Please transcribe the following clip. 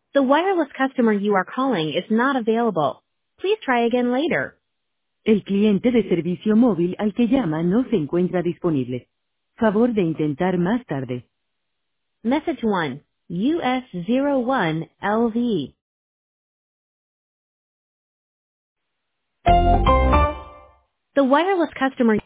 The wireless customer you are calling is not available. Please try again later. El cliente de servicio móvil al que llama no se encuentra disponible. Favor de intentar más tarde. Message 1. US01LV. The wireless customer